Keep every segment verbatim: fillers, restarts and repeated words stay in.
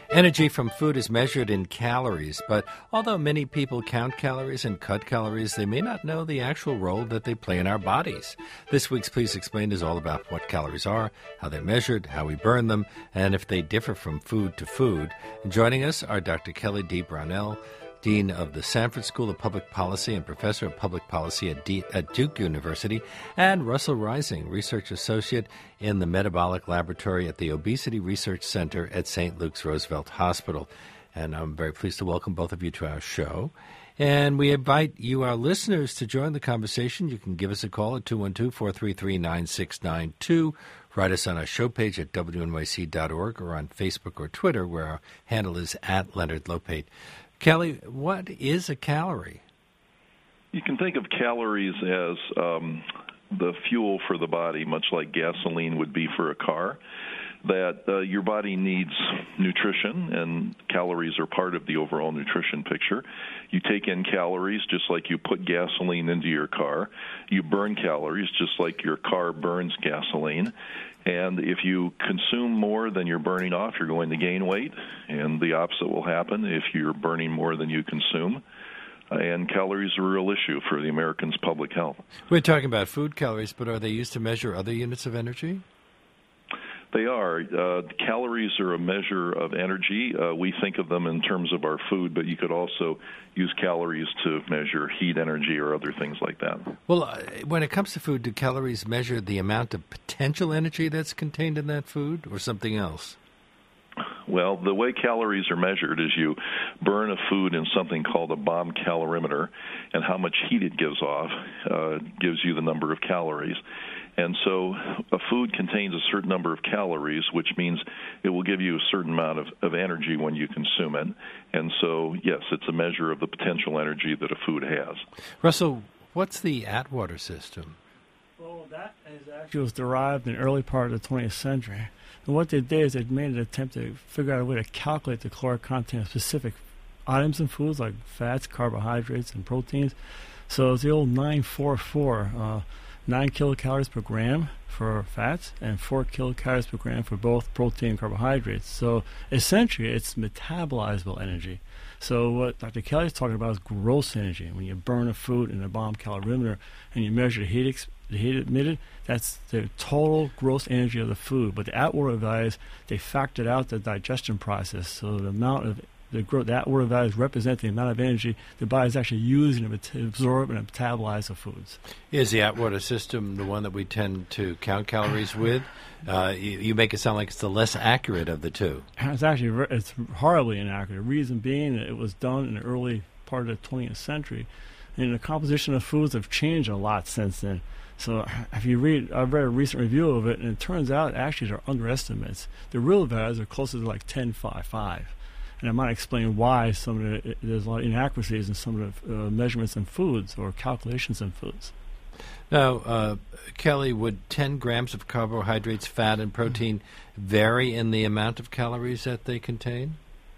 Energy from food is measured in calories, but although many people count calories and cut calories, they may not know the actual role that they play in our bodies. This week's Please Explain is all about what calories are, how they're measured, how we burn them, and if they differ from food to food. And joining us are Doctor Kelly D. Brownell, Dean of the Sanford School of Public Policy and Professor of Public Policy at, D- at Duke University, and Russell Rising, Research Associate in the Metabolic Laboratory at the Obesity Research Center at Saint Luke's Roosevelt Hospital. And I'm very pleased to welcome both of you to our show. And we invite you, our listeners, to join the conversation. You can give us a call at two one two, four three three, nine six nine two. Write us on our show page at W N Y C dot org or on Facebook or Twitter, where our handle is at Leonard Lopate. Kelly, what is a calorie? You can think of calories as um, the fuel for the body, much like gasoline would be for a car, that uh, your body needs nutrition, and calories are part of the overall nutrition picture. You take in calories just like you put gasoline into your car. You burn calories just like your car burns gasoline. And if you consume more than you're burning off, you're going to gain weight, and the opposite will happen if you're burning more than you consume. And calories are a real issue for the Americans' public health. We're talking about food calories, but are they used to measure other units of energy? They are. Uh, calories are a measure of energy. Uh, we think of them in terms of our food, but you could also use calories to measure heat energy or other things like that. Well, uh, when it comes to food, do calories measure the amount of potential energy that's contained in that food or something else? Well, the way calories are measured is you burn a food in something called a bomb calorimeter, and how much heat it gives off uh, gives you the number of calories. And so a food contains a certain number of calories, which means it will give you a certain amount of, of energy when you consume it. And so, yes, it's a measure of the potential energy that a food has. Russell, what's the Atwater system? Well, that is actually was derived in the early part of the twentieth century. And what they did is they made an attempt to figure out a way to calculate the caloric content of specific items in foods like fats, carbohydrates, and proteins. So it's the old nine four four, uh, nine kilocalories per gram for fats and four kilocalories per gram for both protein and carbohydrates. So essentially, it's metabolizable energy. So what Doctor Kelly is talking about is gross energy. When you burn a food in a bomb calorimeter and you measure the heat, ex- the heat emitted, that's the total gross energy of the food. But the Atwater values, they factored out the digestion process. So the amount of the, gro- the Atwater values represent the amount of energy the body is actually using to met- absorb and metabolize the foods. Is the Atwater system the one that we tend to count calories with? Uh, you, you make it sound like it's the less accurate of the two. It's actually ver- it's horribly inaccurate. The reason being that it was done in the early part of the twentieth century, and the composition of foods have changed a lot since then. So if you read, I've read a recent review of it, and it turns out actually they're underestimates. The real values are closer to like ten five five. And I might explain why some of the, there's a lot of inaccuracies in some of the uh, measurements in foods or calculations in foods. Now, uh, Kelly, would ten grams of carbohydrates, fat, and protein vary in the amount of calories that they contain?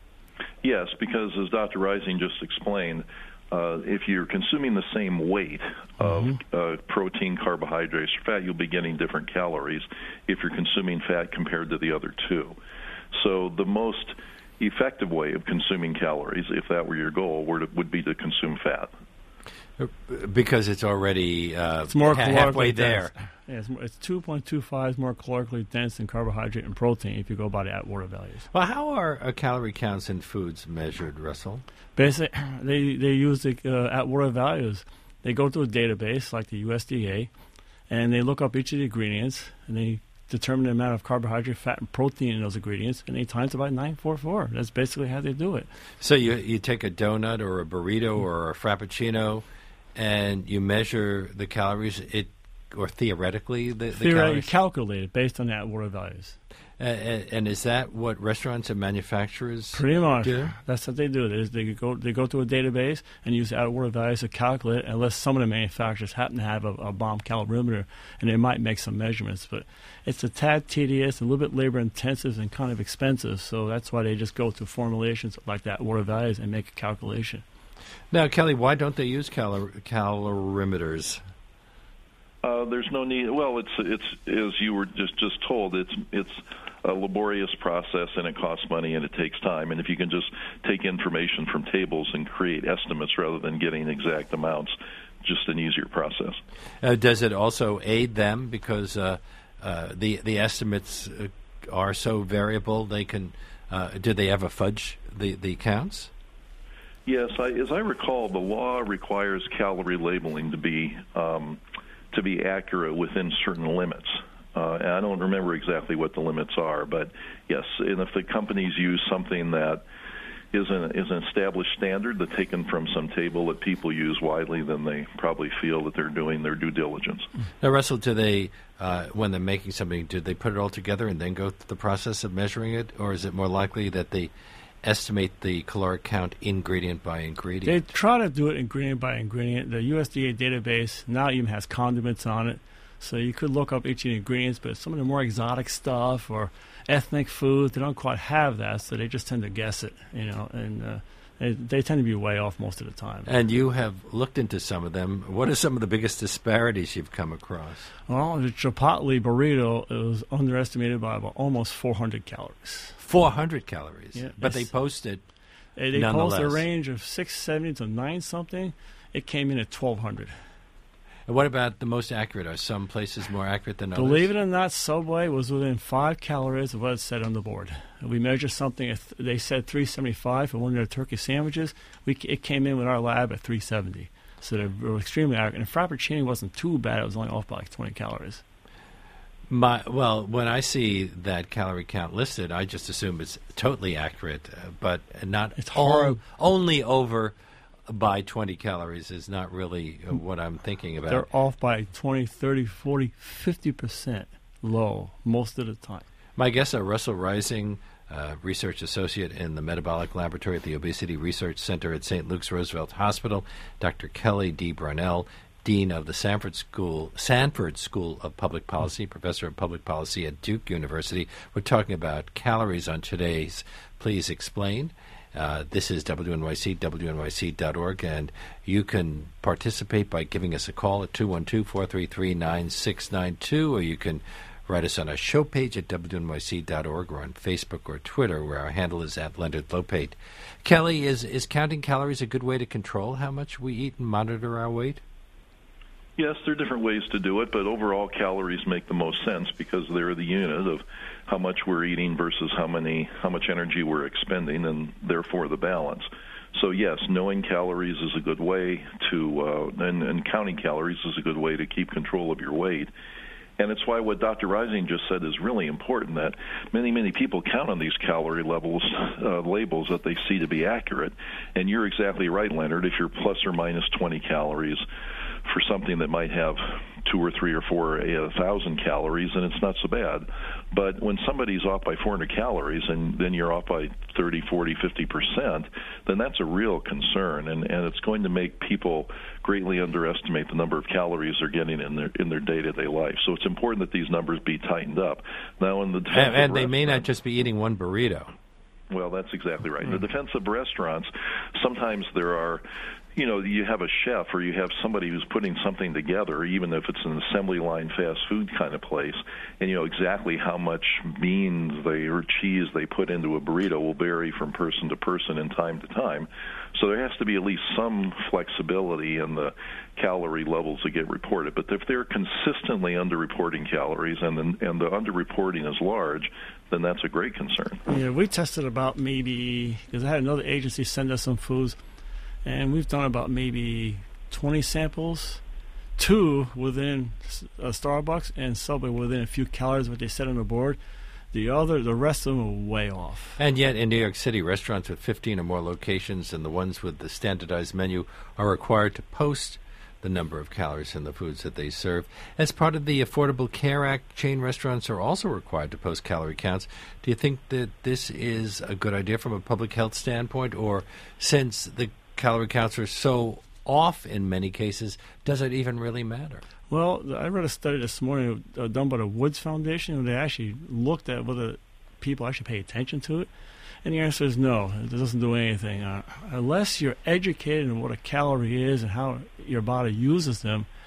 Yes, because as Doctor Rising just explained, uh, if you're consuming the same weight of mm-hmm. uh, protein, carbohydrates, or fat, you'll be getting different calories if you're consuming fat compared to the other two. So the most effective way of consuming calories, if that were your goal, would be to consume fat. Because it's already uh, it's more ha- halfway dense. there. Yeah, it's, it's two point two five more calorically dense than carbohydrate and protein if you go by the Atwater values. Well, how are uh, calorie counts in foods measured, Russell? Basically, they, they use the uh, Atwater values. They go to a database like the U S D A, and they look up each of the ingredients, and they determine the amount of carbohydrate, fat, and protein in those ingredients, and they times it by nine four four. That's basically how they do it. So you you take a donut or a burrito or a frappuccino, and you measure the calories, it or theoretically the, the Theoretically, calories? you calculate it based on the Atwater values. Uh, and, and is that what restaurants and manufacturers Pretty much. do? That's what they do. They, they go they go to a database and use the Atwater values to calculate, unless some of the manufacturers happen to have a, a bomb calorimeter, and they might make some measurements. But it's a tad tedious, a little bit labor-intensive, and kind of expensive, so that's why they just go to formulations like that Atwater values and make a calculation. Now, Kelly, why don't they use calor- calorimeters? Uh, there's no need. Well, it's it's as you were just, just told. It's it's a laborious process, and it costs money and it takes time. And if you can just take information from tables and create estimates rather than getting exact amounts, just an easier process. Uh, does it also aid them because uh, uh, the the estimates uh, are so variable? They can. Uh, did they ever fudge the the counts? Yes, I, as I recall, the law requires calorie labeling to be um, to be accurate within certain limits. Uh, and I don't remember exactly what the limits are, but yes, and if the companies use something that is an, is an established standard that's taken from some table that people use widely, then they probably feel that they're doing their due diligence. Now, Russell, do they, uh, when they're making something, do they put it all together and then go through the process of measuring it, or is it more likely that they estimate the caloric count ingredient by ingredient? They try to do it ingredient by ingredient. The U S D A database now even has condiments on it, so you could look up each of the ingredients, but some of the more exotic stuff or ethnic foods, they don't quite have that, so they just tend to guess it, you know, and uh, they, they tend to be way off most of the time. And you have looked into some of them. What are some of the biggest disparities you've come across? Well, the Chipotle burrito is underestimated by about almost four hundred calories. four hundred calories, yeah, but they post it They, they nonetheless. post a range of six seventy to nine something. It came in at twelve hundred. And what about the most accurate? Are some places more accurate than others? Believe it or not, Subway was within five calories of what it said on the board. We measured something, at th- they said three seventy-five for one of their turkey sandwiches. We c- It came in with our lab at three seventy. So they were extremely accurate. And Frappuccino wasn't too bad. It was only off by like twenty calories. My, well, when I see that calorie count listed, I just assume it's totally accurate, uh, but not It's all- hard. only over by twenty calories is not really uh, what I'm thinking about. They're off by twenty, thirty, forty, fifty percent low most of the time. My guests are Russell Rising, uh, research associate in the metabolic laboratory at the Obesity Research Center at Saint Luke's Roosevelt Hospital, Doctor Kelly D. Brownell, Dean of the Sanford School, Sanford School of Public Policy, Professor of Public Policy at Duke University. We're talking about calories on today's Please Explain. Uh, this is W N Y C, W N Y C dot org, and you can participate by giving us a call at two one two, four three three, nine six nine two, or you can write us on our show page at W N Y C dot org or on Facebook or Twitter, where our handle is at Leonard Lopate. Kelly, is, is counting calories a good way to control how much we eat and monitor our weight? Yes, there are different ways to do it, but overall calories make the most sense because they're the unit of how much we're eating versus how many, how much energy we're expending, and therefore the balance. So yes, knowing calories is a good way to, uh, and, and counting calories is a good way to keep control of your weight. And it's why what Doctor Rising just said is really important, that many, many people count on these calorie levels, uh, labels that they see to be accurate. And you're exactly right, Leonard. If you're plus or minus twenty calories for something that might have two or three or four a thousand calories, and it's not so bad. But when somebody's off by four hundred calories and then you're off by thirty, forty, fifty percent, then that's a real concern, and, and it's going to make people greatly underestimate the number of calories they're getting in their in their day-to-day life. So it's important that these numbers be tightened up. Now, in the And, and they may not just be eating one burrito. Well, that's exactly right. Mm. In the defense of restaurants, sometimes there are, you know, you have a chef or you have somebody who's putting something together, even if it's an assembly line fast food kind of place, and you know exactly how much beans they or cheese they put into a burrito will vary from person to person and time to time. So there has to be at least some flexibility in the calorie levels that get reported. But if they're consistently underreporting calories and the, and the underreporting is large, then that's a great concern. Yeah, we tested about maybe, because I had another agency send us some foods, and we've done about maybe twenty samples, two within uh, Starbucks and Subway within a few calories what they said on the board. The other, the rest of them are way off. And yet, in New York City, restaurants with fifteen or more locations and the ones with the standardized menu are required to post the number of calories in the foods that they serve. As part of the Affordable Care Act, chain restaurants are also required to post calorie counts. Do you think that this is a good idea from a public health standpoint, or since the calorie counts are so off in many cases, does it even really matter? Well, I read a study this morning uh, done by the Woods Foundation, and they actually looked at whether people actually pay attention to it. And the answer is no, it doesn't do anything. Uh, unless you're educated on what a calorie is and how your body uses them,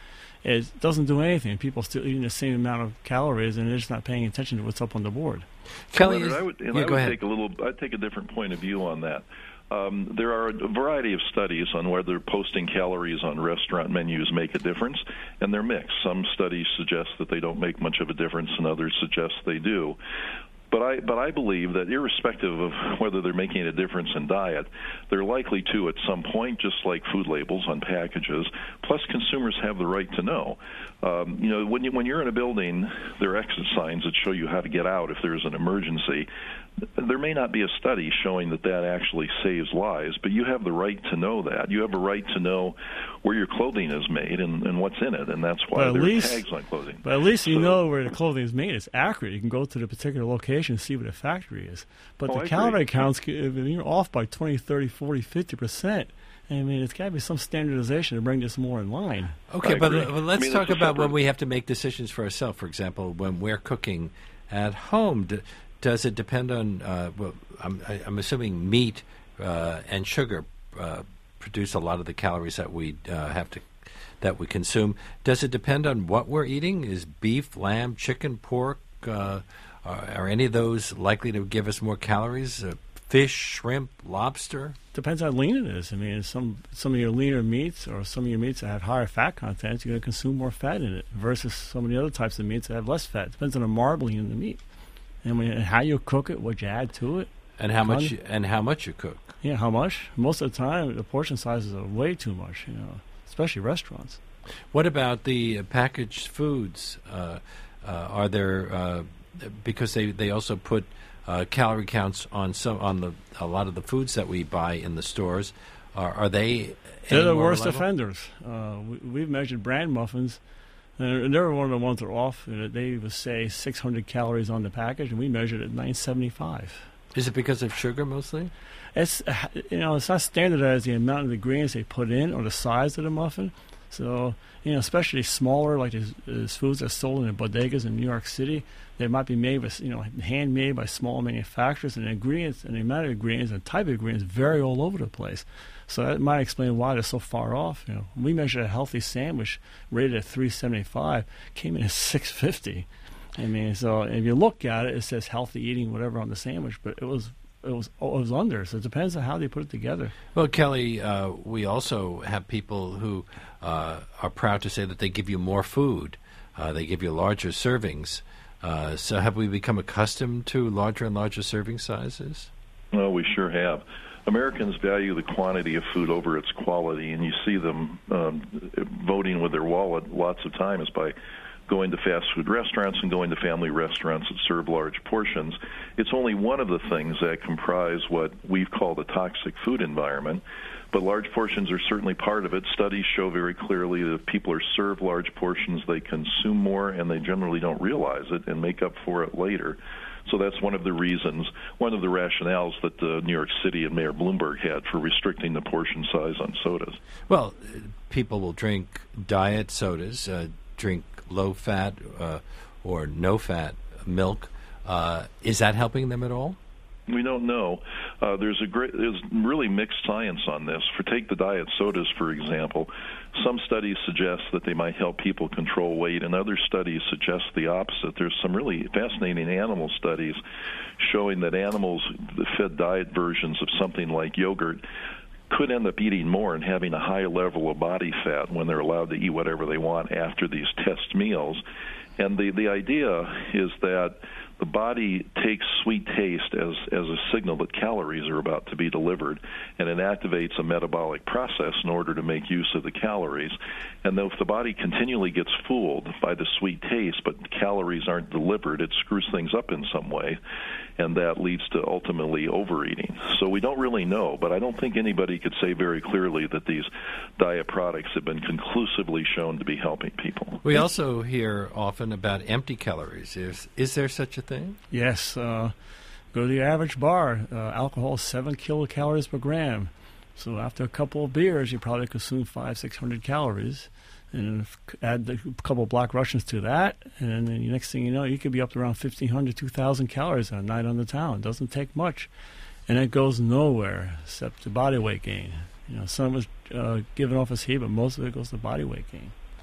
it doesn't do anything. People are still eating the same amount of calories, and they're just not paying attention to what's up on the board. Kelly, Leonard, is, I would, and yeah, I go would ahead. take a little. I'd take a different point of view on that. Um, there are a variety of studies on whether posting calories on restaurant menus make a difference, and they're mixed. Some studies suggest that they don't make much of a difference, and others suggest they do. But I, but I believe that irrespective of whether they're making a difference in diet, they're likely to at some point, just like food labels on packages. Plus, consumers have the right to know. Um, you know, when, you, when you're in a building, there are exit signs that show you how to get out if there's an emergency. There may not be a study showing that that actually saves lives, but you have the right to know that. You have a right to know where your clothing is made and, and what's in it, and that's why there least, are tags on clothing. But at least you so, know where the clothing is made. It's accurate. You can go to the particular location and see where the factory is. But oh, the I calorie agree. counts, if you're off by twenty, thirty, forty, fifty percent, I mean, it's got to be some standardization to bring this more in line. Okay, I but agree. uh, let's I mean, talk it's a about when separate- we have to make decisions for ourselves. For example, when we're cooking at home, d- does it depend on, uh, well, I'm, I- I'm assuming meat uh, and sugar uh, produce a lot of the calories that we uh, have to, that we consume. Does it depend on what we're eating? Is beef, lamb, chicken, pork, uh, are, are any of those likely to give us more calories? Uh, fish, shrimp, lobster? Depends how lean it is. I mean, some some of your leaner meats or some of your meats that have higher fat content, you're going to consume more fat in it versus some of the other types of meats that have less fat. Depends on the marbling in the meat. And when, how you cook it, what you add to it. And how much? Con- You, and how much you cook? Yeah, how much? Most of the time, the portion sizes are way too much, you know, especially restaurants. What about the uh, packaged foods? Uh, uh, are there uh, because they, they also put uh, calorie counts on some on the a lot of the foods that we buy in the stores? Are, are they? They're any the more worst reliable? offenders. Uh, we, we've measured brand muffins, and they're one of the ones that are off. Uh, They would say six hundred calories on the package, and we measured it nine seventy-five. Is it because of sugar mostly? It's uh, you know it's not standardized the amount of ingredients they put in or the size of the muffin. So you know, especially smaller like these, these foods that are sold in bodegas in New York City, they might be made with you know handmade by small manufacturers, and the ingredients and the amount of ingredients and type of ingredients vary all over the place. So that might explain why they're so far off. You know, we measured a healthy sandwich rated at three seventy-five, came in at six fifty. I mean, so if you look at it, it says healthy eating, whatever on the sandwich, but it was it was it was under. So it depends on how they put it together. Well, Kelly, uh, we also have people who uh, are proud to say that they give you more food. Uh, they give you larger servings. Uh, so have we become accustomed to larger and larger serving sizes? Well, we sure have. Americans value the quantity of food over its quality, and you see them um, voting with their wallet lots of times by going to fast food restaurants and going to family restaurants that serve large portions. It's only one of the things that comprise what we've called a toxic food environment, but large portions are certainly part of it. Studies show very clearly that if people are served large portions, they consume more, and they generally don't realize it and make up for it later. So that's one of the reasons, one of the rationales that uh, New York City and Mayor Bloomberg had for restricting the portion size on sodas. Well, uh, people will drink diet sodas, uh, drink low-fat uh, or no-fat milk. Uh, is that helping them at all? We don't know. Uh, there's a great, there's really mixed science on this. For take the diet sodas, for example, some studies suggest that they might help people control weight, and other studies suggest the opposite. There's some really fascinating animal studies showing that animals that fed diet versions of something like yogurt could end up eating more and having a high level of body fat when they're allowed to eat whatever they want after these test meals. And the, the idea is that the body takes sweet taste as, as a signal that calories are about to be delivered, and it activates a metabolic process in order to make use of the calories. And if the body continually gets fooled by the sweet taste, but calories aren't delivered, it screws things up in some way, and that leads to ultimately overeating. So we don't really know, but I don't think anybody could say very clearly that these diet products have been conclusively shown to be helping people. We also hear often about empty calories. Is, is there such a thing? Yes. Uh, go to the average bar. Uh, alcohol is seven kilocalories per gram. So after a couple of beers, you probably consume five, six hundred calories. And if, add a couple of Black Russians to that, and then the next thing you know, you could be up to around fifteen hundred, two thousand calories on a night on the town. It doesn't take much. And it goes nowhere except to body weight gain. You know, some of it's uh, given off as heat, but most of it goes to body weight gain.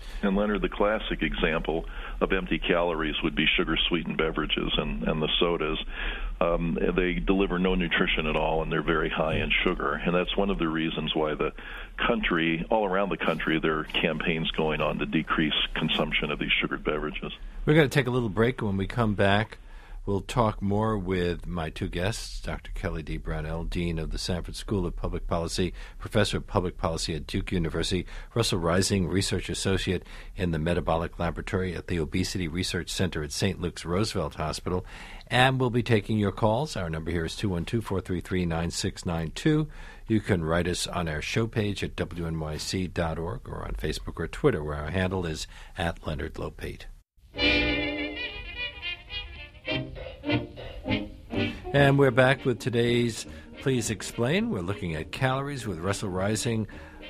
And Leonard, the classic example of empty calories would be sugar-sweetened beverages and, and the sodas. Um, they deliver no nutrition at all, and they're very high in sugar. And that's one of the reasons why the country, all around the country, there are campaigns going on to decrease consumption of these sugared beverages. We're going to take a little break. When we come back, we'll talk more with my two guests, Doctor Kelly D. Brownell, Dean of the Sanford School of Public Policy, Professor of Public Policy at Duke University, Russell Rising, Research Associate in the Metabolic Laboratory at the Obesity Research Center at Saint Luke's Roosevelt Hospital. And we'll be taking your calls. Our number here is two one two, four three three, nine six nine two. You can write us on our show page at W N Y C dot org or on Facebook or Twitter, where our handle is at Leonard Lopate. And we're back with today's Please Explain. We're looking at calories with Russell Rising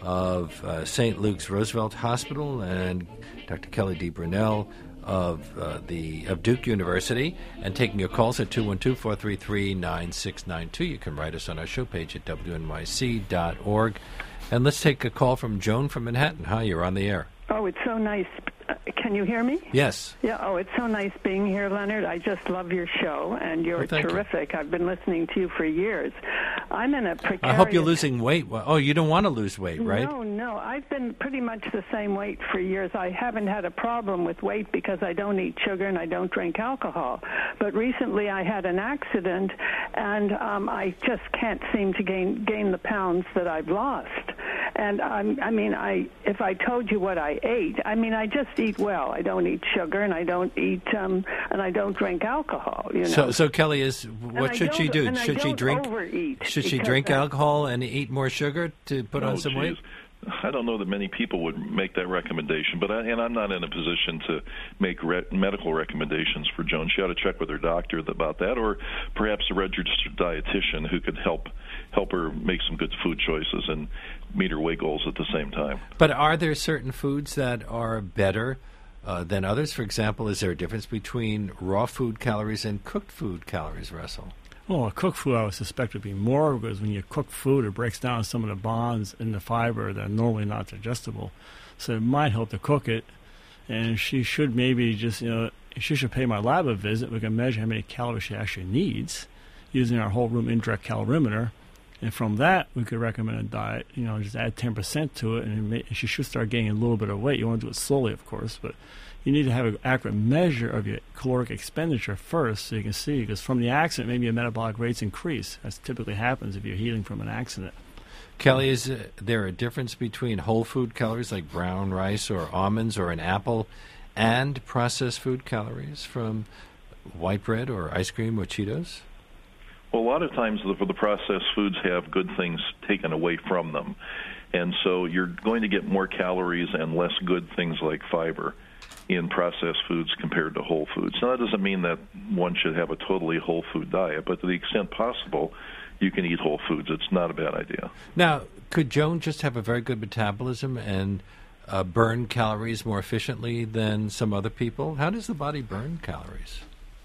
of uh, Saint Luke's Roosevelt Hospital and Doctor Kelly D. Brownell of uh, the of Duke University, and taking your calls at two one two, four three three, nine six nine two. You can write us on our show page at W N Y C dot org. And let's take a call from Joan from Manhattan. Hi, you're on the air. Oh, it's so nice. Uh, can you hear me? Yes. Yeah, oh, it's so nice being here, Leonard. I just love your show, and you're well, terrific. You. I've been listening to you for years. I'm in a precarious... I hope you're losing weight. Oh, you don't want to lose weight, right? No, no. I've been pretty much the same weight for years. I haven't had a problem with weight because I don't eat sugar and I don't drink alcohol. But recently I had an accident, and um, I just can't seem to gain gain the pounds that I've lost. And I'm, I mean, I if I told you what I ate, I mean, I just eat well. I don't eat sugar, and I don't eat, um, and I don't drink alcohol. You know. So, so Kelly, is what should she do? Should she drink? Overeat should she drink I, alcohol and eat more sugar to put oh, on some geez. weight? I don't know that many people would make that recommendation, but I, and I'm not in a position to make re- medical recommendations for Joan. She ought to check with her doctor about that, or perhaps a registered dietitian who could help help her make some good food choices and meet her weight goals at the same time. But are there certain foods that are better uh, than others? For example, is there a difference between raw food calories and cooked food calories, Russell? Well, a cooked food I would suspect would be more, because when you cook food, it breaks down some of the bonds in the fiber that are normally not digestible. So it might help to cook it. And she should maybe just, you know, she should pay my lab a visit. We can measure how many calories she actually needs using our whole room indirect calorimeter. And from that, we could recommend a diet, you know, just add ten percent to it, and, it may, and she should start gaining a little bit of weight. You want to do it slowly, of course, but you need to have an accurate measure of your caloric expenditure first so you can see, because from the accident, maybe your metabolic rates increase. That typically happens if you're healing from an accident. Kelly, is there a difference between whole food calories like brown rice or almonds or an apple and processed food calories from white bread or ice cream or Cheetos? Well, a lot of times the, the processed foods have good things taken away from them. And so you're going to get more calories and less good things like fiber in processed foods compared to whole foods. Now, that doesn't mean that one should have a totally whole food diet, but to the extent possible, you can eat whole foods. It's not a bad idea. Now, could Joan just have a very good metabolism and uh, burn calories more efficiently than some other people? How does the body burn calories?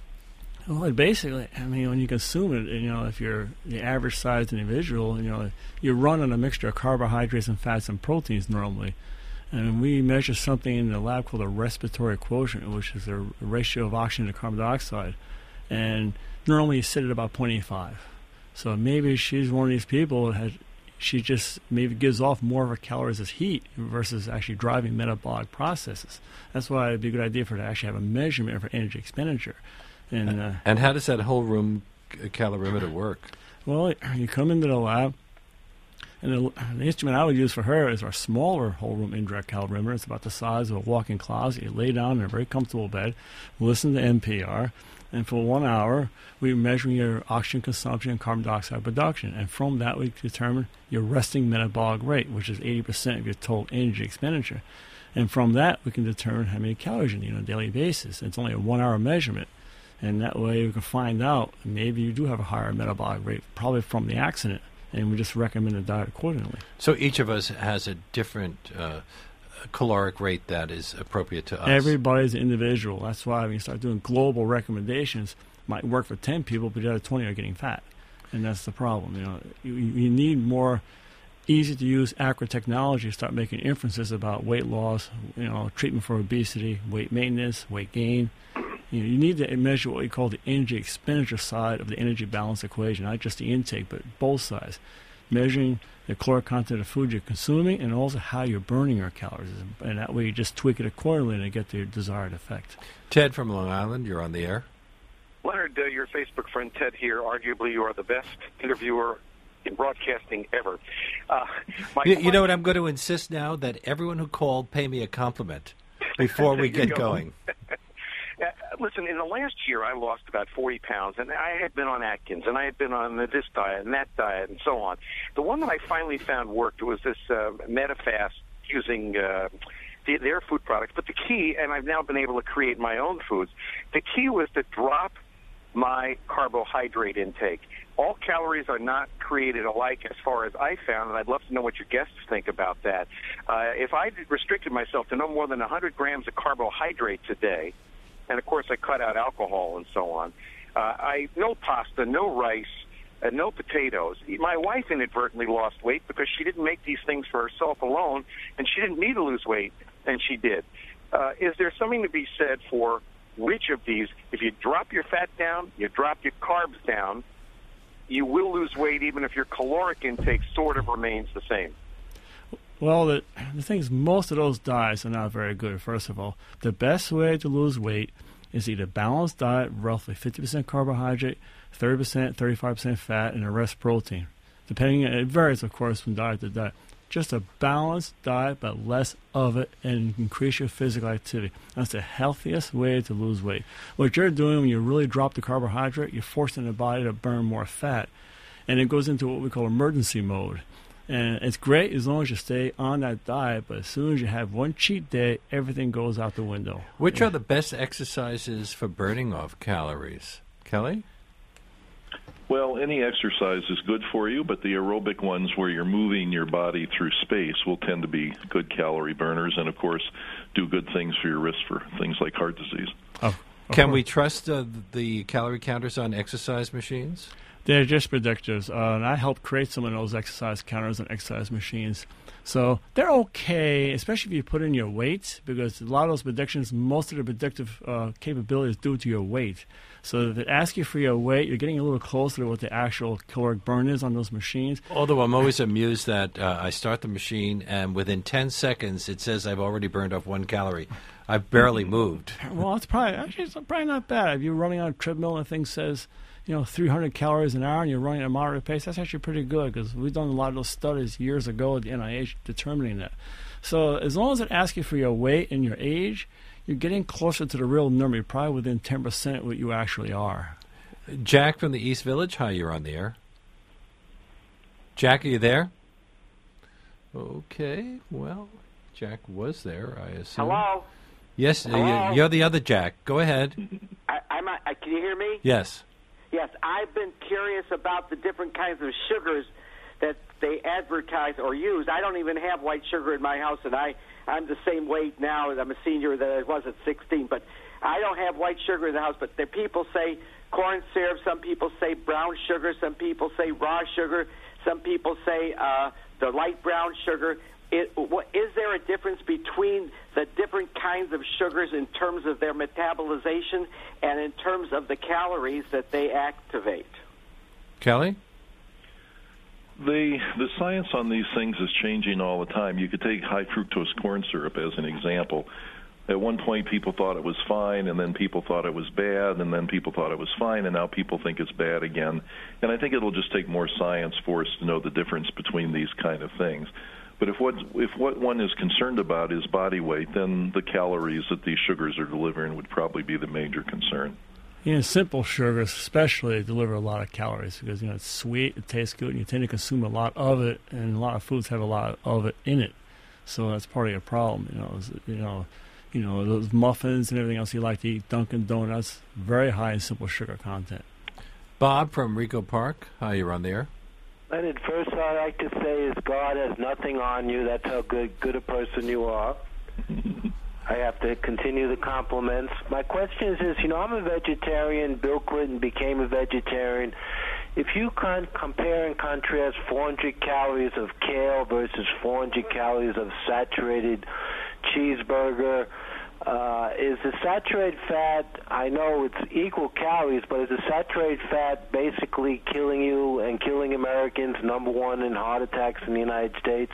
Well, basically, I mean, when you consume it, you know, if you're the average sized individual, you know, you run on a mixture of carbohydrates and fats and proteins normally. And we measure something in the lab called a respiratory quotient, which is the ratio of oxygen to carbon dioxide. And normally you sit at about zero point eight five. So maybe she's one of these people that has, she just maybe gives off more of her calories as heat versus actually driving metabolic processes. That's why it'd be a good idea for her to actually have a measurement of her energy expenditure. And, uh, and how does that whole room calorimeter work? Well, you come into the lab, and the, the instrument I would use for her is our smaller whole room indirect calorimeter. It's about the size of a walk-in closet. You lay down in a very comfortable bed, listen to N P R, and for one hour, we're measuring your oxygen consumption and carbon dioxide production. And from that, we determine your resting metabolic rate, which is eighty percent of your total energy expenditure. And from that, we can determine how many calories you need on a daily basis. It's only a one-hour measurement. And that way we can find out maybe you do have a higher metabolic rate, probably from the accident, and we just recommend a diet accordingly. So each of us has a different uh, caloric rate that is appropriate to us. Everybody's individual. That's why when you start doing global recommendations, it might work for ten people, but the other twenty are getting fat. And that's the problem. You know, you, you need more easy-to-use accurate technology start making inferences about weight loss, you know, treatment for obesity, weight maintenance, weight gain. You know, you need to measure what we call the energy expenditure side of the energy balance equation, not just the intake, but both sides. Measuring the caloric content of food you're consuming and also how you're burning your calories. And that way you just tweak it accordingly to get the desired effect. Ted from Long Island, you're on the air. Leonard, uh, your Facebook friend Ted here. Arguably, you are the best interviewer in broadcasting ever. Uh, my you, you know what? I'm going to insist now that everyone who called pay me a compliment before we get go. going. Uh, listen, in the last year, I lost about forty pounds, and I had been on Atkins, and I had been on this diet and that diet and so on. The one that I finally found worked was this uh, Metafast using uh, the, their food products. But the key, and I've now been able to create my own foods, the key was to drop my carbohydrate intake. All calories are not created alike as far as I found, and I'd love to know what your guests think about that. Uh, if I restricted myself to no more than one hundred grams of carbohydrates a day, and, of course, I cut out alcohol and so on. Uh, I no pasta, no rice, uh, no potatoes. My wife inadvertently lost weight because she didn't make these things for herself alone, and she didn't need to lose weight, and she did. Uh, is there something to be said for which of these, if you drop your fat down, you drop your carbs down, you will lose weight even if your caloric intake sort of remains the same? Well, the, the thing is, most of those diets are not very good, first of all. The best way to lose weight is either balanced diet, roughly fifty percent carbohydrate, thirty percent, thirty-five percent fat, and the rest protein. Depending, it varies, of course, from diet to diet. Just a balanced diet, but less of it, and increase your physical activity. That's the healthiest way to lose weight. What you're doing when you really drop the carbohydrate, you're forcing the body to burn more fat, and it goes into what we call emergency mode. And it's great as long as you stay on that diet, but as soon as you have one cheat day, everything goes out the window. Which are the best exercises for burning off calories? Kelly? Well, any exercise is good for you, but the aerobic ones where you're moving your body through space will tend to be good calorie burners and, of course, do good things for your risk for things like heart disease. Oh, Can we trust uh, the calorie counters on exercise machines? They're just predictors, uh, and I helped create some of those exercise counters and exercise machines. So they're okay, especially if you put in your weight, because a lot of those predictions, most of the predictive uh, capability is due to your weight. So if it asks you for your weight, you're getting a little closer to what the actual caloric burn is on those machines. Although I'm always amused that uh, I start the machine, and within ten seconds it says I've already burned off one calorie. I've barely moved. Well, it's probably, actually, it's probably not bad. If you're running on a treadmill and the thing says, you know, three hundred calories an hour and you're running at a moderate pace, that's actually pretty good because we've done a lot of those studies years ago at the N I H determining that. So as long as it asks you for your weight and your age, you're getting closer to the real number. You're probably within ten percent what you actually are. Jack from the East Village, hi, you're on the air. Jack, are you there? Okay, well, Jack was there, I assume. Hello? Yes, Hello? Uh, you're the other Jack. Go ahead. I, I'm, I, can you hear me? Yes. Yes, I've been curious about the different kinds of sugars that they advertise or use. I don't even have white sugar in my house, and I, I'm the same weight now as I'm a senior that I was at sixteen. But I don't have white sugar in the house. But the people say corn syrup. Some people say brown sugar. Some people say raw sugar. Some people say uh, the light brown sugar. It, what, is there a difference between the different kinds of sugars in terms of their metabolization and in terms of the calories that they activate? Kelly? The the science on these things is changing all the time. You could take high fructose corn syrup as an example. At one point, people thought it was fine, and then people thought it was bad, and then people thought it was fine, and now people think it's bad again. And I think it'll just take more science for us to know the difference between these kind of things. But if what if what one is concerned about is body weight, then the calories that these sugars are delivering would probably be the major concern. You know, simple sugars especially deliver a lot of calories because, you know, it's sweet, it tastes good, and you tend to consume a lot of it, and a lot of foods have a lot of it in it. So that's part of your problem, you know, is, you know, you know, those muffins and everything else you like to eat, Dunkin' Donuts, very high in simple sugar content. Bob from Rico Park, hi, you're on the air. Leonard, first I'd like to say is God has nothing on you. That's how good good a person you are. I have to continue the compliments. My question is this, you know, I'm a vegetarian. Bill Clinton became a vegetarian. if you can compare and contrast four hundred calories of kale versus four hundred calories of saturated cheeseburger, uh, is the saturated fat, I know it's equal calories, but is the saturated fat basically killing you and killing Americans, number one in heart attacks in the United States?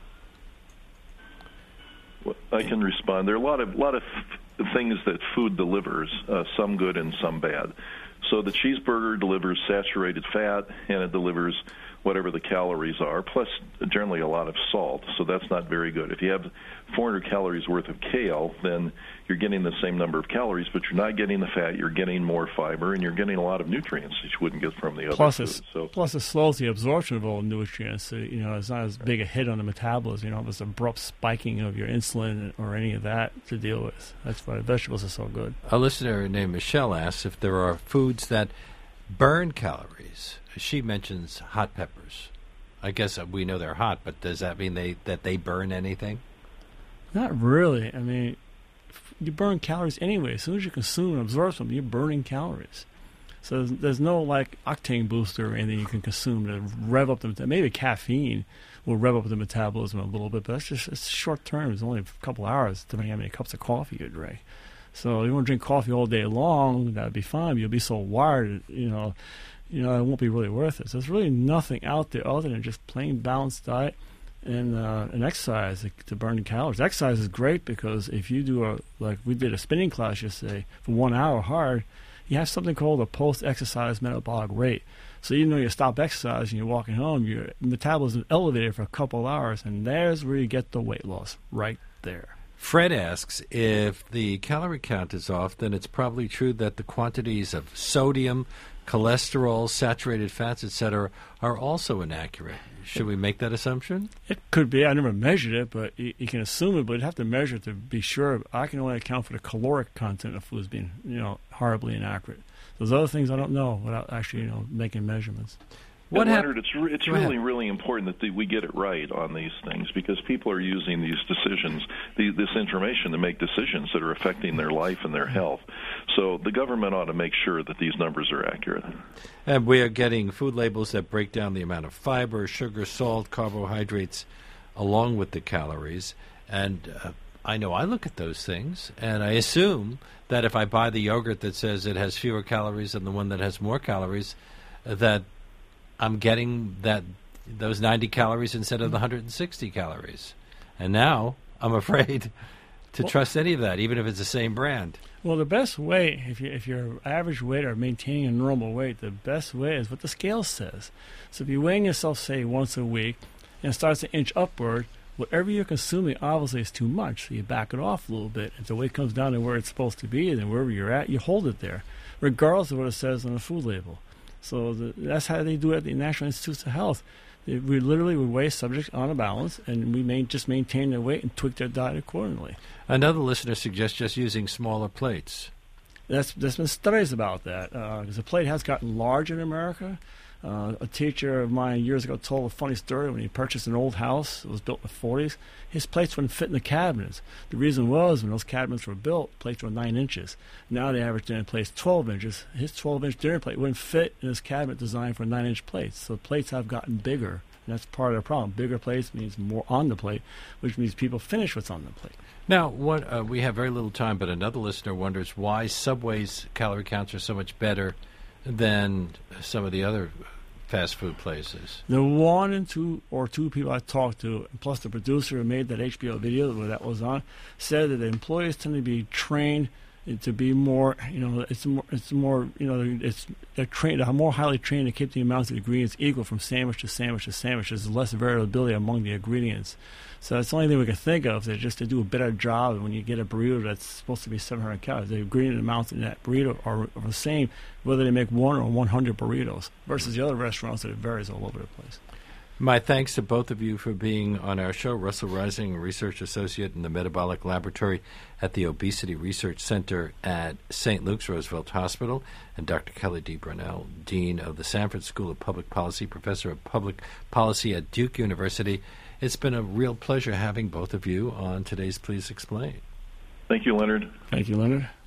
Well, I can respond. There are a lot of lot of things that food delivers, uh, some good and some bad. So the cheeseburger delivers saturated fat, and it delivers whatever the calories are, plus generally a lot of salt, so that's not very good. If you have four hundred calories worth of kale, then you're getting the same number of calories, but you're not getting the fat, you're getting more fiber, and you're getting a lot of nutrients that you wouldn't get from the other plus foods. It, so, plus it slows the absorption of all nutrients, so, you know, it's not as big a hit on the metabolism, you know, this abrupt spiking of your insulin or any of that to deal with. That's why vegetables are so good. A listener named Michelle asks if there are foods that burn calories. She mentions hot peppers. I guess we know they're hot, but does that mean they that they burn anything? Not really. I mean, you burn calories anyway. As soon as you consume and absorb something, you're burning calories. So there's, there's no, like, octane booster or anything you can consume to rev up the... Maybe caffeine will rev up the metabolism a little bit, but that's just it's short term. It's only a couple hours, depending on how many cups of coffee you drink. So you want to drink coffee all day long, that'd be fine. But you'll be so wired, you know... you know, it won't be really worth it. So there's really nothing out there other than just plain balanced diet and uh, and exercise to burn calories. Exercise is great because if you do a, like we did a spinning class yesterday for one hour hard, you have something called a post-exercise metabolic rate. So even though you stop exercising, you're walking home, your metabolism is elevated for a couple of hours, and there's where you get the weight loss, right there. Fred asks, if the calorie count is off, then it's probably true that the quantities of sodium, cholesterol, saturated fats, et cetera, are also inaccurate. Should we make that assumption? It could be. I never measured it, but you, you can assume it, but you'd have to measure it to be sure. I can only account for the caloric content of foods being, you know, horribly inaccurate. Those other things I don't know without actually, you know, making measurements. What and Leonard, it's re- it's really really important that the, we get it right on these things because people are using these decisions, the, this information to make decisions that are affecting their life and their health. So the government ought to make sure that these numbers are accurate. And we are getting food labels that break down the amount of fiber, sugar, salt, carbohydrates, along with the calories. And uh, I know I look at those things, and I assume that if I buy the yogurt that says it has fewer calories than the one that has more calories, uh, that I'm getting that those ninety calories instead of the one hundred sixty calories. And now I'm afraid to well, trust any of that, even if it's the same brand. Well, the best way, if, you, if you're average weight or maintaining a normal weight, the best way is what the scale says. So if you're weighing yourself, say, once a week, and it starts to inch upward, whatever you're consuming obviously is too much, so you back it off a little bit. If the weight comes down to where it's supposed to be, then wherever you're at, you hold it there, regardless of what it says on the food label. So the, that's how they do it at the National Institutes of Health. They, we literally would weigh subjects on a balance, and we main, just maintain their weight and tweak their diet accordingly. Another listener suggests just using smaller plates. That's, there's been studies about that, because uh, the plate has gotten large in America. Uh, a teacher of mine years ago told a funny story when he purchased an old house. It was built in the forties. His plates wouldn't fit in the cabinets. The reason was when those cabinets were built, plates were nine inches. Now the average dinner plate's twelve inches. His twelve-inch dinner plate wouldn't fit in his cabinet designed for nine-inch plates. So plates have gotten bigger, and that's part of the problem. Bigger plates means more on the plate, which means people finish what's on the plate. Now, what uh, we have very little time, but another listener wonders why Subway's calorie counts are so much better than some of the other fast food places. The one and two or two people I talked to, plus the producer who made that H B O video where that was on, said that the employees tend to be trained to be more, you know, it's more, it's more, you know, it's they're trained, they're more highly trained to keep the amounts of ingredients equal from sandwich to sandwich to sandwich. There's less variability among the ingredients. So that's the only thing we can think of, is just to do a better job when you get a burrito that's supposed to be seven hundred calories. The ingredient amounts in that burrito are, are the same, whether they make one or one hundred burritos, versus the other restaurants that it varies all over the place. My thanks to both of you for being on our show. Russell Rising, Research Associate in the Metabolic Laboratory at the Obesity Research Center at Saint Luke's Roosevelt Hospital, and Doctor Kelly D. Brownell, Dean of the Sanford School of Public Policy, Professor of Public Policy at Duke University. It's been a real pleasure having both of you on today's Please Explain. Thank you, Leonard. Thank you, Leonard.